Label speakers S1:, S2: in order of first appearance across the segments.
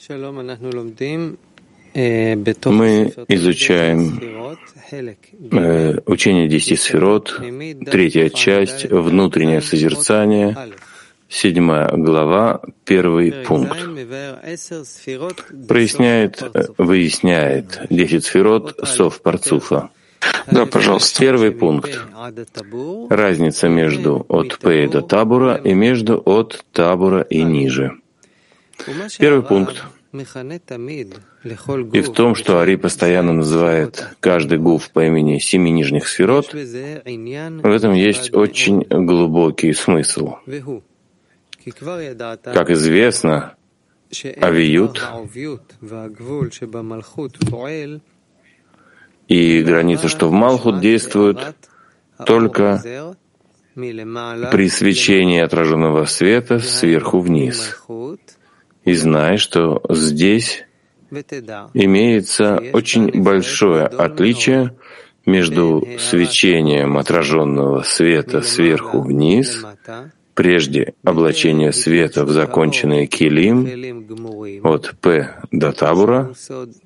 S1: Мы изучаем учение 10 сферот, третья часть, внутреннее созерцание, 7 глава, 1 пункт. Выясняет 10 сферот сов парцуфа.
S2: Да, пожалуйста.
S1: 1 пункт. Разница между от П до Табура и между от Табура и ниже. 1 пункт. И в том, что Ари постоянно называет каждый гуф по имени 7 нижних сферот, в этом есть очень глубокий смысл. Как известно, авиют и граница, что в Малхут, действуют только при свечении отраженного света сверху вниз. И знай, что здесь имеется очень большое отличие между свечением отраженного света сверху вниз, прежде облачения света в законченные килим, от П до Табура,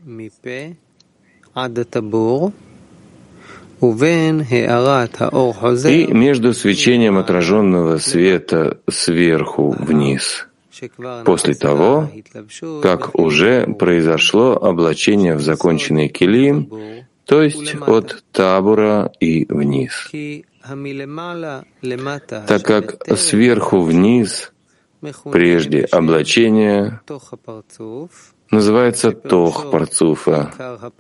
S1: и между свечением отраженного света сверху вниз, после того, как уже произошло облачение в законченный килим, то есть от Табура и вниз. Так как сверху вниз, прежде облачения, называется тох парцуфа.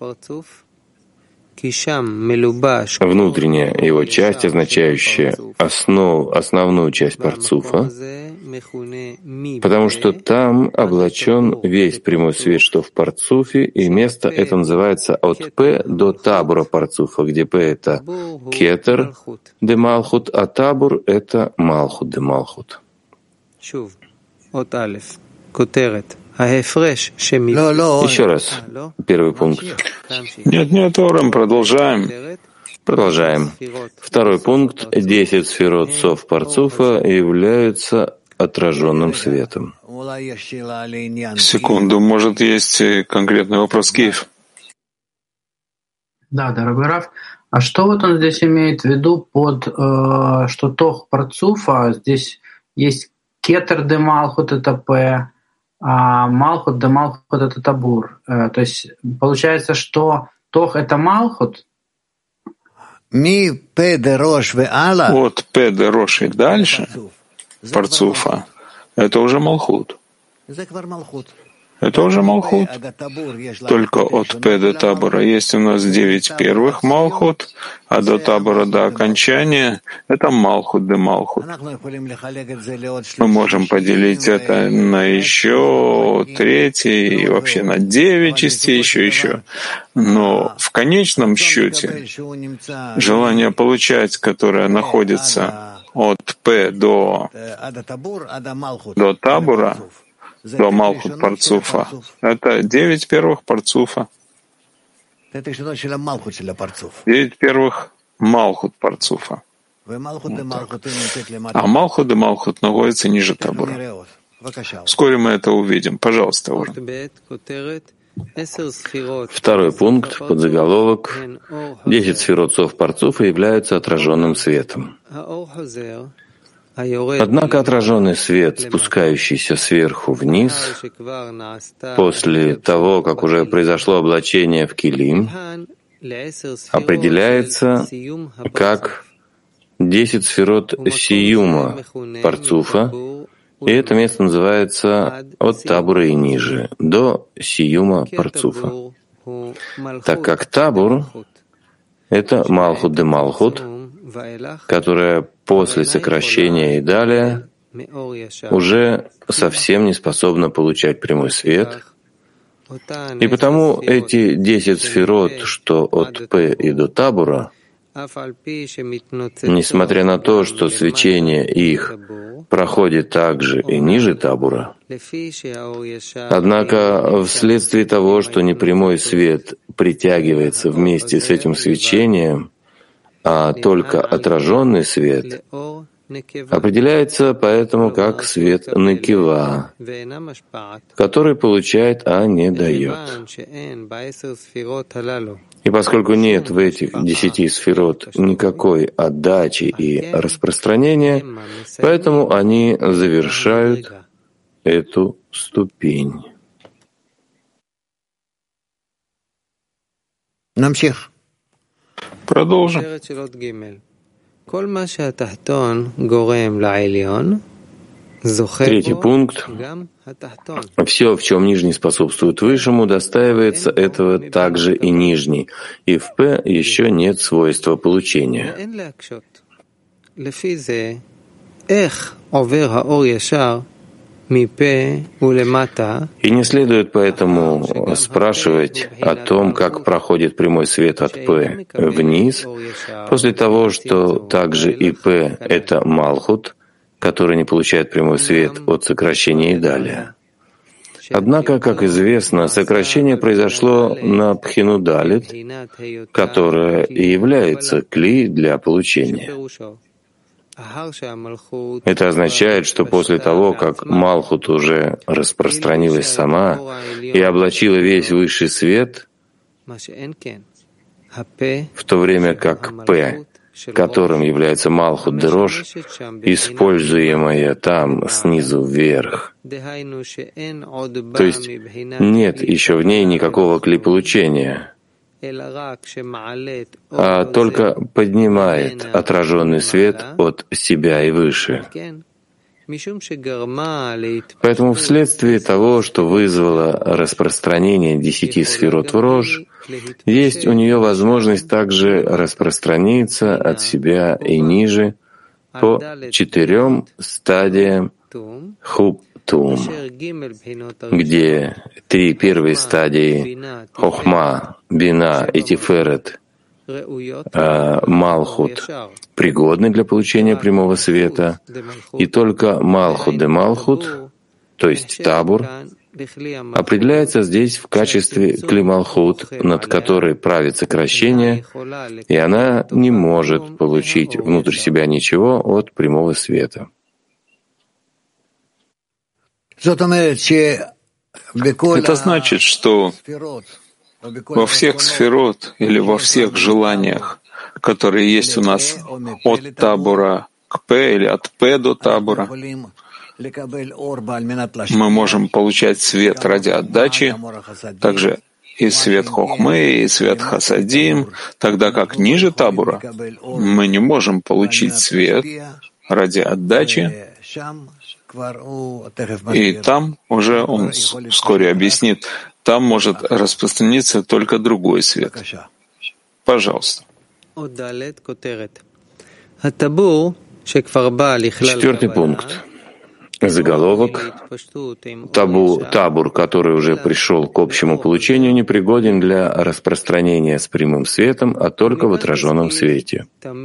S1: Внутренняя его часть, означающая основную часть парцуфа, потому что там облачен весь прямой свет, что в парцуфе, и место это называется от П до Табура парцуфа, где П — это кетер де Малхут, а Табур — это Малхут де Малхут. Еще раз, 1 пункт.
S2: Нет, Орам, продолжаем.
S1: 2 пункт. 10 сферот сов парцуфа являются отраженным светом.
S2: Секунду, может, есть конкретный вопрос, Киев?
S3: Да, дорогой Рав. А что вот он здесь имеет в виду под что тох парцуфа, здесь есть кетер де Малхут, это П, а Малхут де Малхут — это Табур. То есть получается, что тох — это Малхут?
S2: От П де Рош и дальше парцуфа — это уже Малхут. Это уже Малхут. Только от П до Табура есть у нас 9 первых Малхут, а до Табура, до окончания — это Малхут де Малхут. Мы можем поделить это на еще 3 и вообще на 9 частей еще. Но в конечном счете желание получать, которое находится от П до Табура, до Малхут парцуфа, это 9 первых парцуфа. 9 первых Малхут парцуфа. А Малхут де Малхут находится ниже Табура. Вскоре мы это увидим. Пожалуйста, Орен.
S1: 2 пункт, подзаголовок. 10 сферот сов парцуфа являются отраженным светом. Однако отраженный свет, спускающийся сверху вниз, после того, как уже произошло облачение в килим, определяется как 10 сферот сиюма парцуфа, и это место называется от Табура и ниже, до сиюма парцуфа. Так как Табур — это Малхут де Малхут, которая после сокращения и далее уже совсем не способна получать прямой свет, и потому эти 10 сферот, что от П и до Табура, несмотря на то, что свечение их проходит также и ниже Табура, однако вследствие того, что непрямой свет притягивается вместе с этим свечением, а только отраженный свет определяется поэтому как свет некива, который получает, а не дает. И поскольку нет в этих 10 сферот никакой отдачи и распространения, поэтому они завершают эту ступень.
S2: Продолжим.
S1: Третий пункт. Все, в чем нижний способствует высшему, достаивается этого также и нижний, и в П еще нет свойства получения. И не следует поэтому спрашивать о том, как проходит прямой свет от П вниз, после того, что также и П — это Малхут, который не получает прямой свет от сокращения и далее. Однако, как известно, сокращение произошло на Пхину Далит, которая и является кли для получения. Это означает, что после того, как Малхут уже распространилась сама и облачила весь высший свет, в то время как П, которым является Малхут Дрош, используемая там снизу вверх, то есть нет еще в ней никакого кли получения, а только поднимает отраженный свет от себя и выше. Поэтому вследствие того, что вызвало распространение 10 сферот в Рож, есть у нее возможность также распространиться от себя и ниже по 4 стадиям Хуп-Тум, где 3 первые стадии Хохма, Бина и Тиферет, Малхут, пригодны для получения прямого света, и только Малхут де Малхут, то есть Табур, определяется здесь в качестве Кли Малхут, над которой правит сокращение, и она не может получить внутрь себя ничего от прямого света.
S2: Это значит, что во всех сферот или во всех желаниях, которые есть у нас от табура к П или от П до табура, мы можем получать свет ради отдачи, также и свет Хохмы, и свет Хасадим, тогда как ниже табура мы не можем получить свет ради отдачи, и там уже он вскоре объяснит, там может распространиться только другой свет. Пожалуйста.
S1: 4 пункт. Заголовок. Табур, который уже пришел к общему получению, непригоден для распространения с прямым светом, а только в отраженном свете.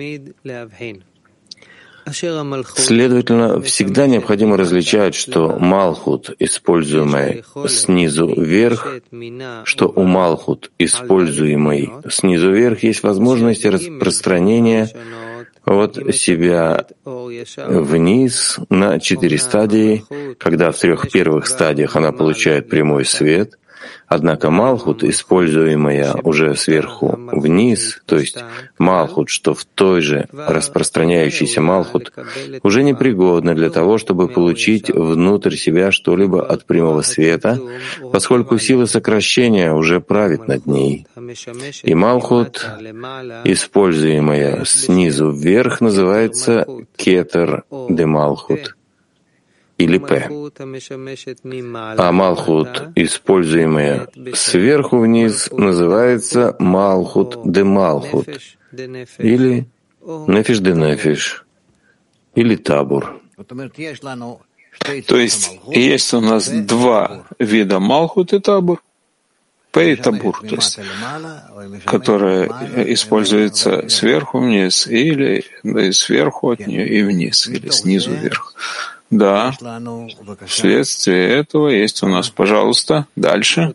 S1: Следовательно, всегда необходимо различать, что Малхут, используемый снизу вверх, что у Малхут, используемый снизу вверх, есть возможность распространения от себя вниз на 4 стадии, когда в 3 первых стадиях она получает прямой свет. Однако Малхут, используемая уже сверху вниз, то есть Малхут, что в той же распространяющийся Малхут, уже непригодна для того, чтобы получить внутрь себя что-либо от прямого света, поскольку сила сокращения уже правит над ней. И Малхут, используемая снизу вверх, называется Кетер де Малхут или П. А Малхут, используемая сверху вниз, называется Малхут де Малхут или Нефиш де Нефиш или Табур.
S2: То есть у нас 2 вида Малхут и Табур, П и Табур, то есть, которые используются сверху вниз или сверху от нее и вниз, или снизу вверх. Да, вследствие этого есть у нас, пожалуйста, дальше.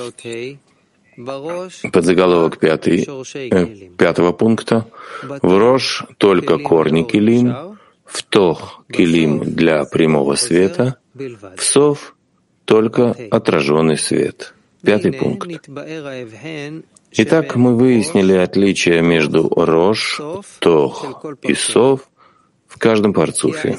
S1: Подзаголовок 5 пункта. В Рош только корни келим, в тох килим для прямого света, в сов только отраженный свет. 5 пункт. Итак, мы выяснили отличие между рош, тох и сов в каждом парцуфе.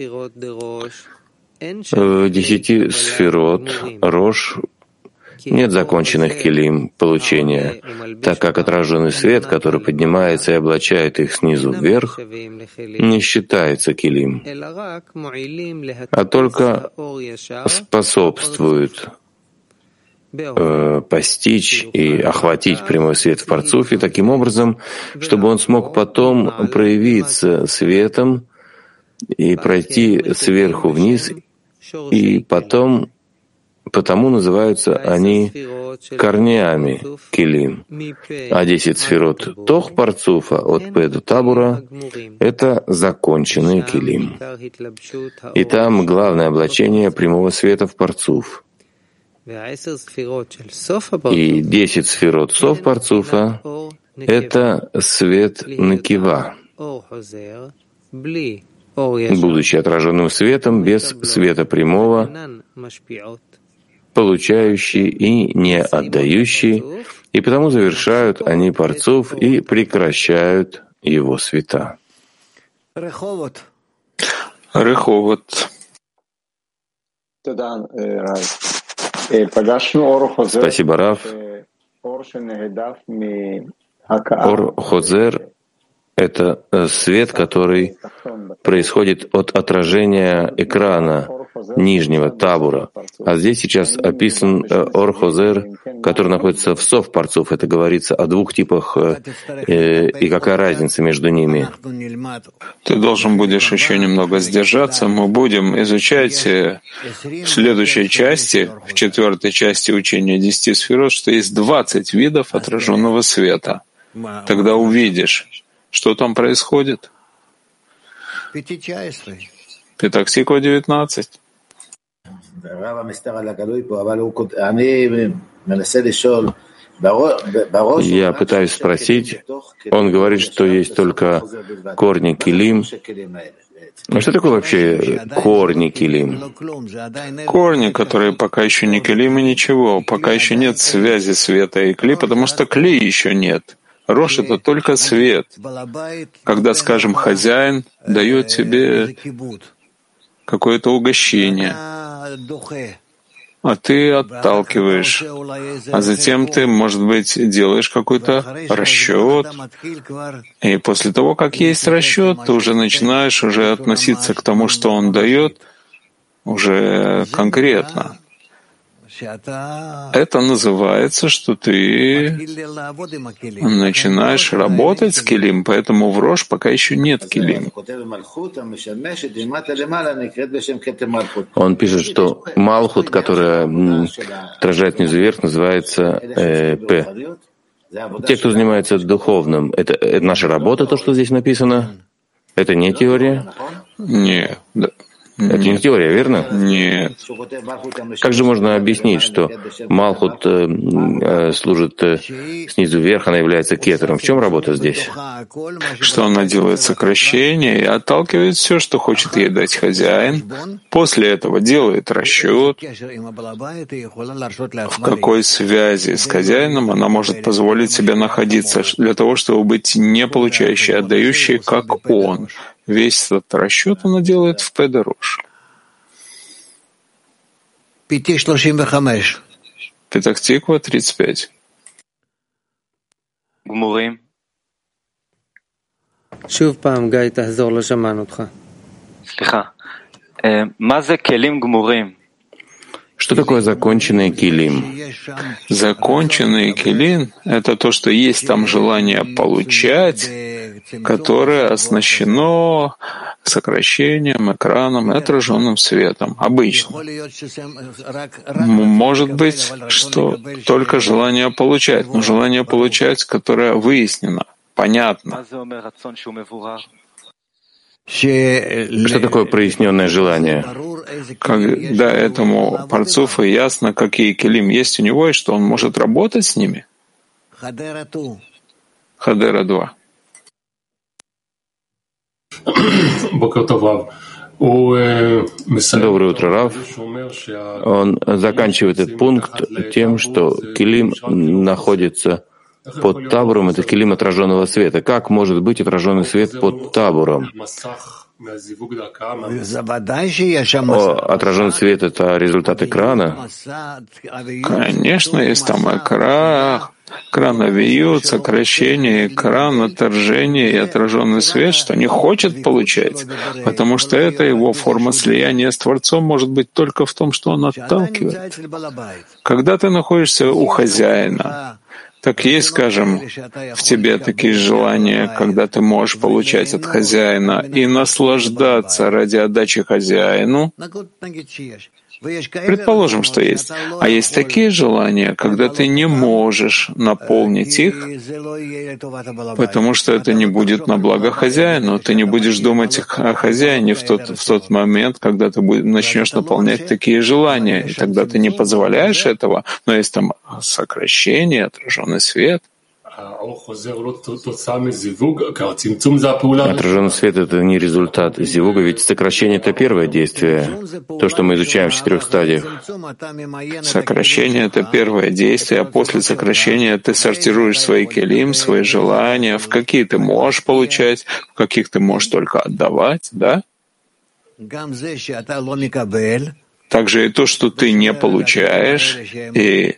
S1: В 10 сферот рош нет законченных килим получения, так как отраженный свет, который поднимается и облачает их снизу вверх, не считается килим, а только способствует постичь и охватить прямой свет в парцуфе таким образом, чтобы он смог потом проявиться светом и пройти сверху вниз, и потому называются они корнями килим. А 10 сферот тох парцуфа от Пе до Табура — это законченные килим. И там главное облачение прямого света в парцуф. И 10 сферот сов парцуфа — это свет накива, будучи отраженным светом без света прямого, получающий и не отдающий, и потому завершают они парцуф и прекращают его света.
S2: Реховот.
S1: Спасибо, Рав. Ор-Хозер — это свет, который происходит от отражения экрана нижнего табура. А здесь сейчас описан Ор-Хозер, который находится в сов парцуф. Это говорится о двух типах, и какая разница между ними.
S2: Ты должен будешь еще немного сдержаться. Мы будем изучать в следующей части, в 4-й части учения 10 сферот, что есть 20 видов отраженного света. Тогда увидишь, что там происходит. Петахтиква 19.
S1: Я пытаюсь спросить, он говорит, что есть только корни килим. А что такое вообще корни килим?
S2: Корни, которые пока еще не килим и ничего, пока еще нет связи света и кли, потому что кли еще нет. Рош — это только свет. Когда, скажем, хозяин дает тебе какое-то угощение, а ты отталкиваешь, а затем ты, может быть, делаешь какой-то расчет, и после того, как есть расчет, ты уже начинаешь относиться к тому, что он дает, уже конкретно. Это называется, что ты начинаешь работать с килим, поэтому в рош пока еще нет килим.
S1: Он пишет, что Малхут, которая отражает снизу вверх, называется П. Те, кто занимается духовным, это наша работа, то, что здесь написано? Это не теория?
S2: Нет.
S1: Это не теория, верно?
S2: Нет.
S1: Как же можно объяснить, что Малхут служит снизу вверх, она является кетером? В чем работа здесь?
S2: Что она делает сокращение и отталкивает все, что хочет ей дать хозяин. После этого делает расчет, в какой связи с хозяином она может позволить себе находиться для того, чтобы быть не получающей, а отдающей, как он. Весь этот расчет она делает в Пе де Рош. Петахтиква 35.
S4: גמורים.
S5: שוב פעם, גיא, תחזור, לא שמענו אותך.
S4: סליחה. מה זה כלים גמורים?
S1: Что такое законченный килим?
S2: Законченный килим — это то, что есть там желание получать, которое оснащено сокращением, экраном и отраженным светом. Обычно. Может быть, что только желание получать, но желание получать, которое выяснено, понятно.
S1: Что такое проясненное желание?
S2: Когда этому парцуфу ясно, какие килим есть у него, и что он может работать с ними. Хадера 2.
S1: Доброе утро, Рав. Он заканчивает этот пункт тем, что килим находится под табуром, это килим отраженного света. Как может быть отраженный свет под табуром? Отраженный свет — это результат экрана?
S2: Конечно, есть там экран авиют, сокращение, экран, отторжение и отраженный свет, что не хочет получать, потому что это его форма слияния с Творцом может быть только в том, что он отталкивает. Когда ты находишься у хозяина, так есть, скажем, в тебе такие желания, когда ты можешь получать от хозяина и наслаждаться ради отдачи хозяину. Предположим, что есть. А есть такие желания, когда ты не можешь наполнить их, потому что это не будет на благо хозяину. Ты не будешь думать о хозяине в тот момент, когда ты начнешь наполнять такие желания. И тогда ты не позволяешь этого, но есть там сокращение, отраженный свет.
S1: Отраженный свет — это не результат зивуга, ведь сокращение — это первое действие, то, что мы изучаем в 4 стадиях.
S2: Сокращение — это первое действие, а после сокращения ты сортируешь свои келим, свои желания, в какие ты можешь получать, в каких ты можешь только отдавать, да? Также и то, что ты не получаешь, и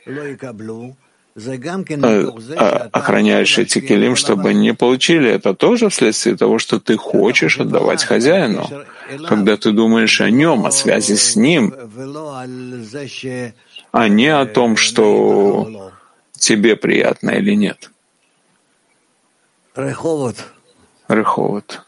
S2: охраняешь эти келим, чтобы не получили. Это тоже вследствие того, что ты хочешь отдавать хозяину, когда ты думаешь о нем, о связи с ним, а не о том, что тебе приятно или нет. Реховод.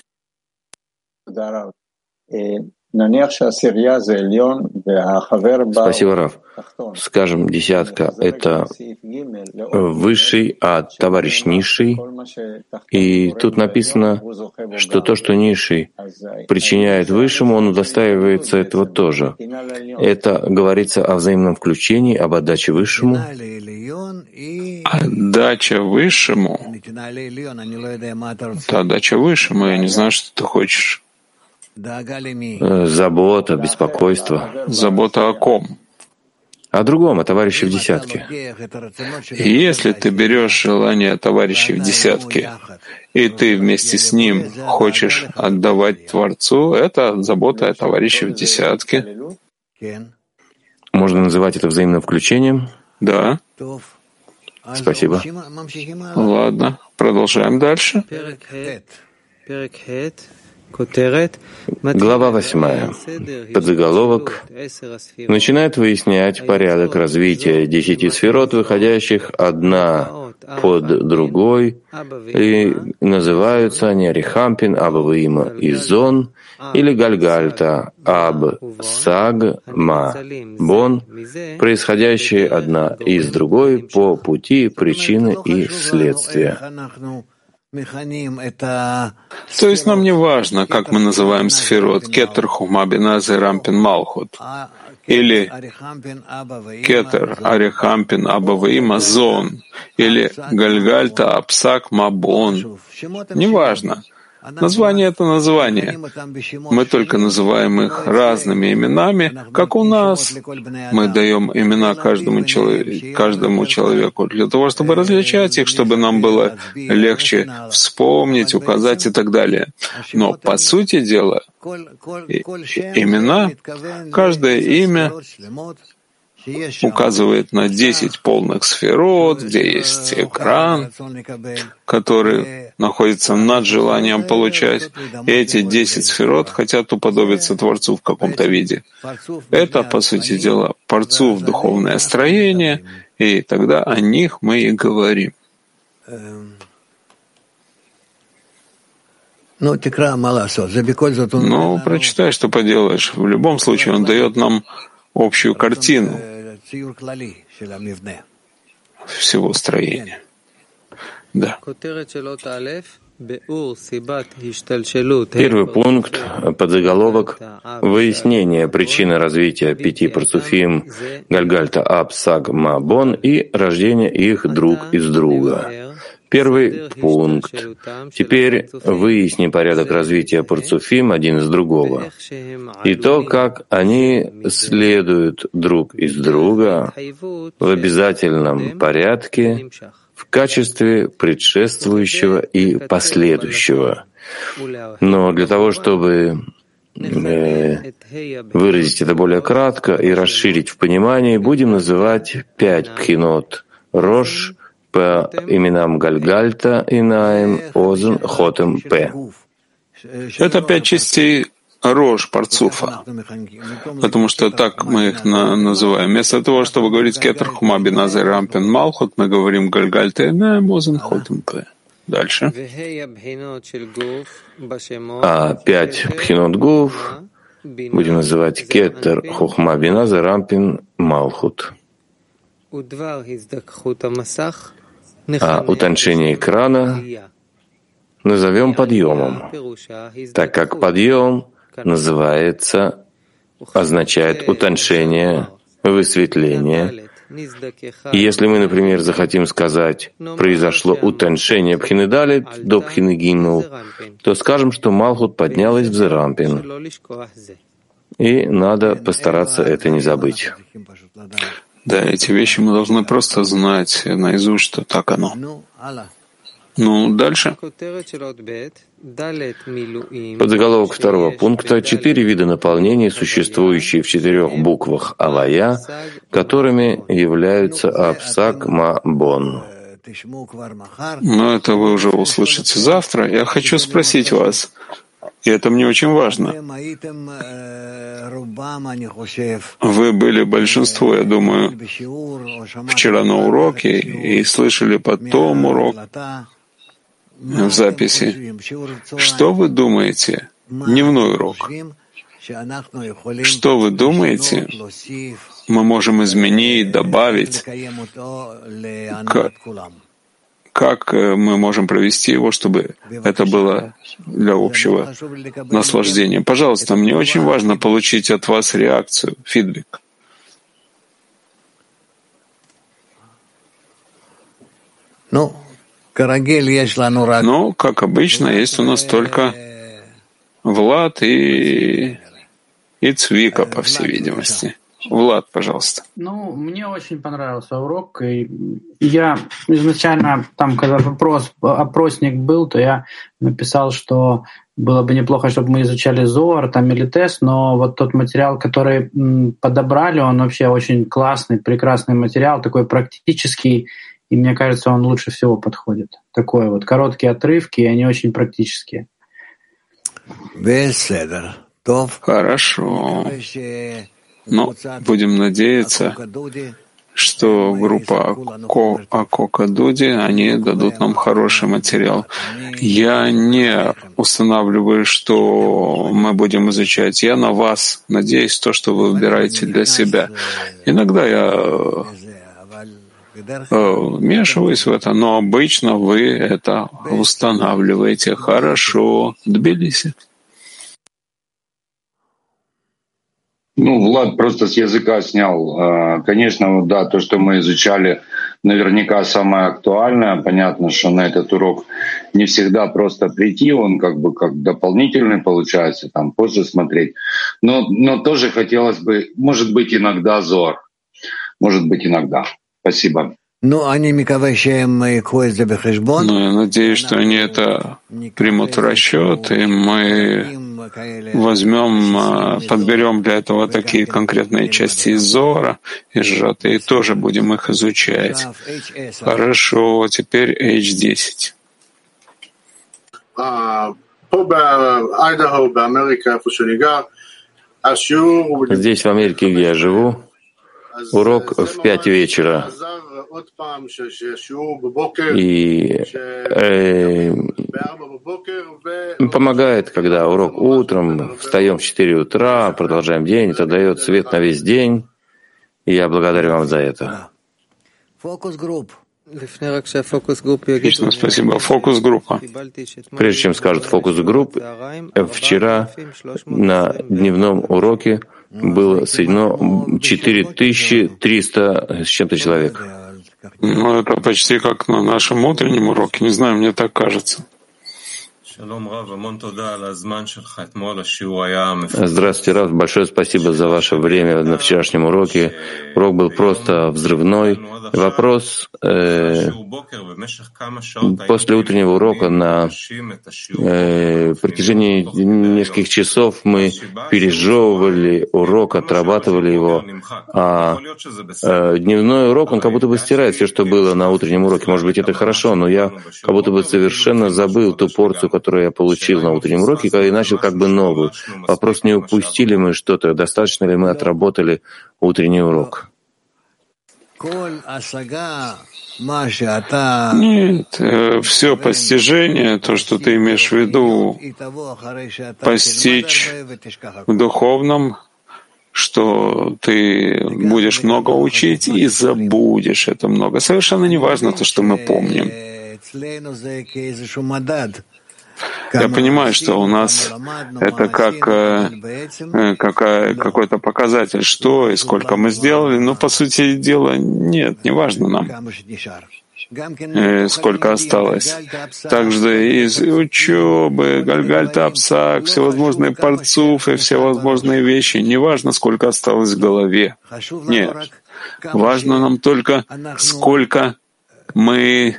S1: Спасибо, Рав. Скажем, десятка — это высший, а товарищ низший. И тут написано, что то, что низший причиняет высшему, он удостаивается этого тоже. Это говорится о взаимном включении, об отдаче высшему.
S2: Отдача высшему? Это отдача высшему. Я не знаю, что ты хочешь.
S1: Забота, беспокойство.
S2: Забота о ком?
S1: О другом, о товарище в десятке.
S2: И если ты берешь желание товарища в десятке, и ты вместе с ним хочешь отдавать Творцу, это забота о товарище в десятке.
S1: Можно называть это взаимным включением?
S2: Да.
S1: Спасибо.
S2: Ладно, продолжаем дальше.
S1: Глава 8. Подзаголовок начинает выяснять порядок развития 10 сферот, выходящих одна под другой, и называются они Арихампин, Абаваима и Зон, или Гальгальта, Аб, Саг, Ма, Бон, происходящие одна из другой по пути причины и следствия.
S2: То есть нам не важно, как мы называем сферот Кетер, Хума, Биназы, Рампин, Малхут, или Кетер, Арихампин, Абаваима, Зон, или Гальгальта, Апсак, Мабон. Не важно. Название — это название. Мы только называем их разными именами, как у нас. Мы даем имена каждому человеку для того, чтобы различать их, чтобы нам было легче вспомнить, указать и так далее. Но, по сути дела, имена, каждое имя указывает на 10 полных сферот, где есть экран, который находится над желанием получать. И эти 10 сферот хотят уподобиться Творцу в каком-то виде. Это, по сути дела, Парцуф, духовное строение, и тогда о них мы и говорим. Ну, прочитай, что поделаешь. В любом случае, он дает нам общую картину всего строения. Да.
S1: Первый пункт, подзаголовок «Выяснение причины развития 5 парцуфим Гальгальта, Аб, Саг, Ма, Бон и рождения их друг из друга». Первый пункт. Теперь выясним порядок развития парцуфим один из другого и то, как они следуют друг из друга в обязательном порядке в качестве предшествующего и последующего. Но для того, чтобы выразить это более кратко и расширить в понимании, будем называть 5 пхинот Рош по именам Гальгальта, Инаим, Озен, Хотем, П.
S2: Это 5 частей Рош парцуфа, потому что так мы их называем. Вместо того, чтобы говорить Кетер, Хума, Биназа, Рампин, Малхут, мы говорим Гальгальта, Инаим, Озен, Хотем, П. Дальше.
S1: А 5 пхинот гуф будем называть Кетер, Хохма, Биназа, Рампин, Малхут. А утончение экрана назовем подъемом, так как подъем означает утончение, высветление. И если мы, например, захотим сказать «произошло утончение Пхины Далет до Пхины Гимл», то скажем, что Малхут поднялась в Зерампин. И надо постараться это не забыть.
S2: Да, эти вещи мы должны просто знать наизусть, что так оно. Ну, дальше.
S1: Подзаголовок второго пункта — 4 вида наполнений, существующие в 4 буквах Авая, которыми являются Апсак Ма Бон.
S2: Но это вы уже услышите завтра. Я хочу спросить вас, и это мне очень важно. Вы были большинство, я думаю, вчера на уроке и слышали потом урок в записи. Что вы думаете? Дневной урок. Что вы думаете, мы можем изменить, добавить? Как мы можем провести его, чтобы это было для общего наслаждения? Пожалуйста, мне очень важно получить от вас реакцию, фидбэк.
S6: Ну,
S2: как обычно, есть у нас только Влад и Цвика, по всей видимости. Влад, пожалуйста.
S3: Мне очень понравился урок. И я изначально, когда опросник был, то я написал, что было бы неплохо, чтобы мы изучали Зоар или тест, но вот тот материал, который подобрали, он вообще очень классный, прекрасный материал, такой практический, и мне кажется, он лучше всего подходит. Такой вот короткие отрывки, и они очень практические.
S2: Хорошо. Но будем надеяться, что группа Акока Дуди, они дадут нам хороший материал. Я не устанавливаю, что мы будем изучать. Я на вас надеюсь, то, что вы выбираете для себя. Иногда я вмешиваюсь в это, но обычно вы это устанавливаете. Хорошо. Тбилиси.
S7: Влад просто с языка снял. Конечно, да, то, что мы изучали, наверняка самое актуальное. Понятно, что на этот урок не всегда просто прийти, он как дополнительный получается, там позже смотреть. Но тоже хотелось бы, может быть, иногда Зоар. Может быть, иногда. Спасибо.
S2: Я надеюсь, что они это примут в расчет, и мы подберем для этого такие конкретные части из Зоара, из сжатые, и тоже будем их изучать. Хорошо, теперь H10.
S1: Здесь, в Америке, где я живу, урок в 5 вечера. И помогает, когда урок утром, встаем в 4 утра, продолжаем день, это дает свет на весь день. И я благодарю вам за это.
S2: Отлично, спасибо. Фокус-группа.
S1: Прежде чем скажут фокус-групп, вчера на дневном уроке было соединено 4300 с чем-то человек.
S2: Ну, это почти как на нашем утреннем уроке. Не знаю, мне так кажется.
S1: Здравствуйте, Рав. Большое спасибо за ваше время на вчерашнем уроке. Урок был просто взрывной. Вопрос. После утреннего урока на протяжении нескольких часов мы пережевывали урок, отрабатывали его. А дневной урок, он как будто бы стирает все, что было на утреннем уроке. Может быть, это хорошо, но я как будто бы совершенно забыл ту порцию, которую я получил на утреннем уроке, и начал как бы новую. Вопрос, не упустили мы что-то, достаточно ли мы отработали утренний урок?
S2: Нет, все постижение, то, что ты имеешь в виду, постичь в духовном, что ты будешь много учить и забудешь это много. Совершенно не важно то, что мы помним. Я понимаю, что у нас это как какой-то показатель, что и сколько мы сделали, но, по сути дела, нет, не важно нам, сколько осталось. Также из учебы, гальгальта апсак, всевозможные парцуфы, всевозможные вещи, не важно, сколько осталось в голове. Нет, важно нам только, сколько мы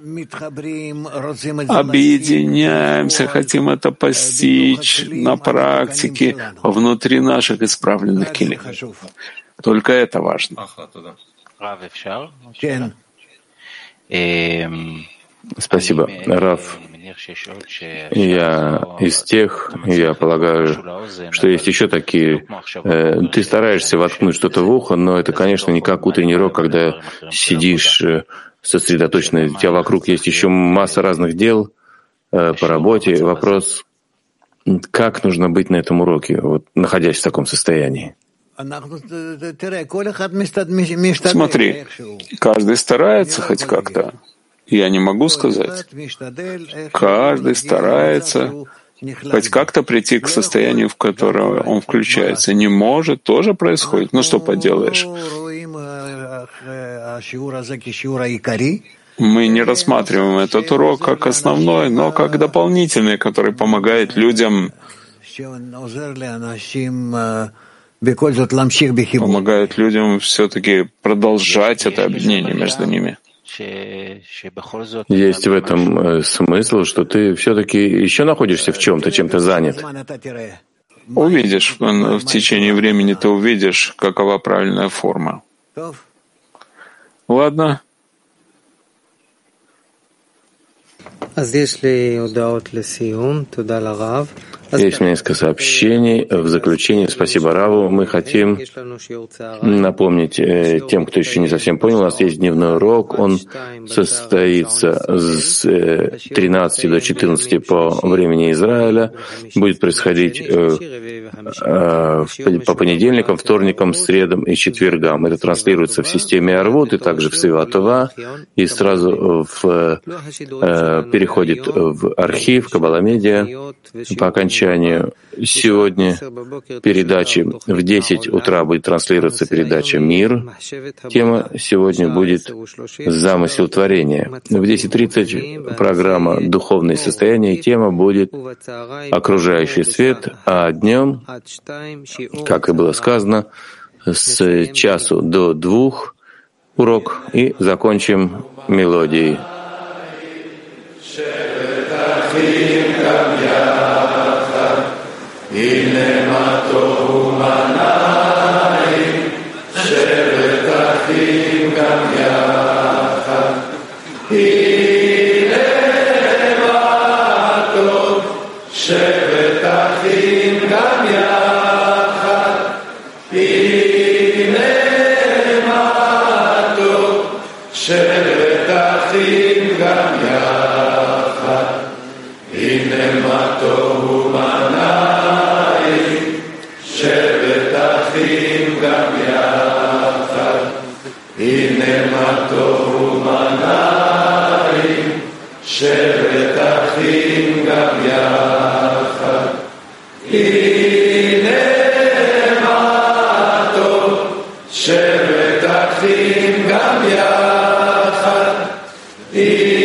S2: объединяемся, хотим это постичь на практике внутри наших исправленных келим. Только это важно.
S1: Спасибо, Рав. Я из тех, я полагаю, что есть еще такие. Ты стараешься воткнуть что-то в ухо, но это, конечно, не как утренний урок, когда сидишь сосредоточенно. У тебя вокруг есть еще масса разных дел по работе. Вопрос, как нужно быть на этом уроке, вот, находясь в таком состоянии?
S2: Смотри, каждый старается хоть как-то. Я не могу сказать. Каждый старается хоть как-то прийти к состоянию, в которое он включается. Не может, тоже происходит. Ну что поделаешь? Мы не рассматриваем этот урок как основной, но как дополнительный, который помогает людям все-таки продолжать это объединение между ними.
S1: Есть в этом смысл, что ты все-таки еще находишься в чем-то, чем ты занят.
S2: Увидишь, в течение времени ты увидишь, какова правильная форма. Ладно.
S1: Есть несколько сообщений. В заключение, спасибо Раву. Мы хотим напомнить тем, кто еще не совсем понял, у нас есть дневной урок. Он состоится с 13 до 14 по времени Израиля. Будет происходить по понедельникам, вторникам, средам и четвергам. Это транслируется в системе Арвут и также в Сиватова. И сразу переходит в архив Каббала Медиа. По окончанию сегодня передачи в 10 утра будет транслироваться передача «Мир». Тема сегодня будет «Замысел творения». В 10:30 программа «Духовные состояния», и тема будет «Окружающий свет», а днем, как и было сказано, с часу до 2 урок и закончим мелодией. הנה מה טוב ומנעים, שבת אחים גם יחד. הנה מה טוב, שבת אחים גם יחד. הנה מה טוב, שבת אחים גם יחד. הנה מה טוב ומנעים, שבת אחים גם יחד. הנה מה טוב ומנעים, שבת אחים גם יחד. הנה מה טוב, שבת אחים גם יחד.
S8: И